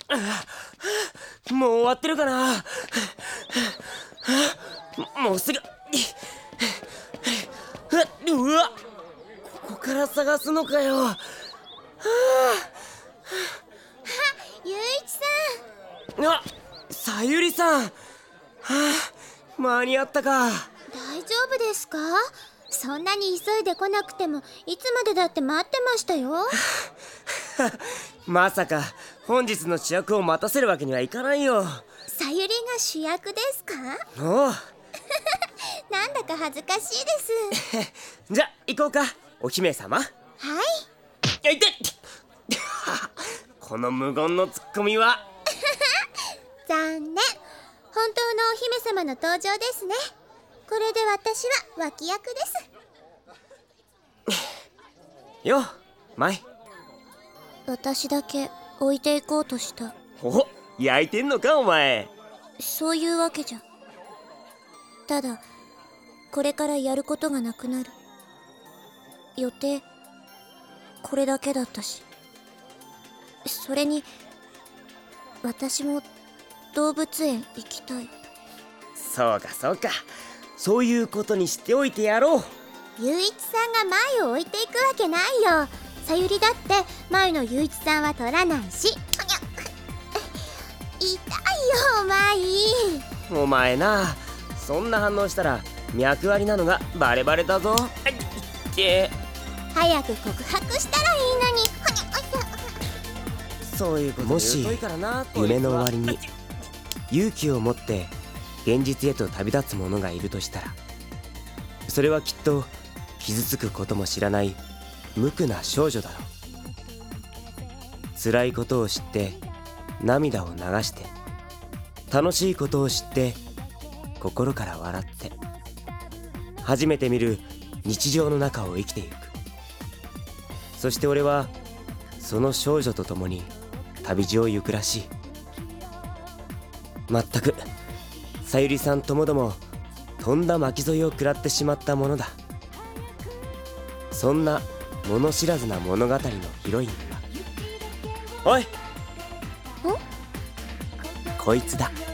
もう終わってるかな。もうすぐ。うわ、ここから探すのかよ。 ゆういちさん。 あ、さゆりさん。間に合ったか。 大丈夫ですか？そんなに急いで来なくてもいつまでだって待ってましたよ。 まさか本日の主役を待たせるわけにはいかないよ。 さゆりが主役ですか？ おう。 なんだか恥ずかしいです。 じゃ行こうか、お姫様。 はい。 いてこの無言のツッコミは。 残念。本当のお姫様の登場ですね。これで私は脇役です。 よ、舞。 私だけ置いていこうとした。 お、焼いてんのかお前。 そういうわけじゃ。ただこれからやることがなくなる。予定これだけだったし。それに私も動物園行きたい。 そうかそうか、そういうことにしておいてやろう。 ゆういちさんが舞を置いていくわけないよ。さゆりだって舞のゆういちさんは取らないし。痛いよ舞。 お前な、そんな反応したら脈ありなのがバレバレだぞ。 早く告白したらいいのに。 そういうこと。もし夢の終わりに勇気を持って現実へと旅立つ者がいるとしたら、それはきっと傷つくことも知らない無垢な少女だろう。辛いことを知って涙を流して、楽しいことを知って心から笑って、初めて見る日常の中を生きていく。そして俺はその少女と共に旅路を行くらしい。まったくさゆりさんともどもとんだ巻き添えを食らってしまったものだ。そんな物知らずな物語のヒロインは、おい、こいつだ。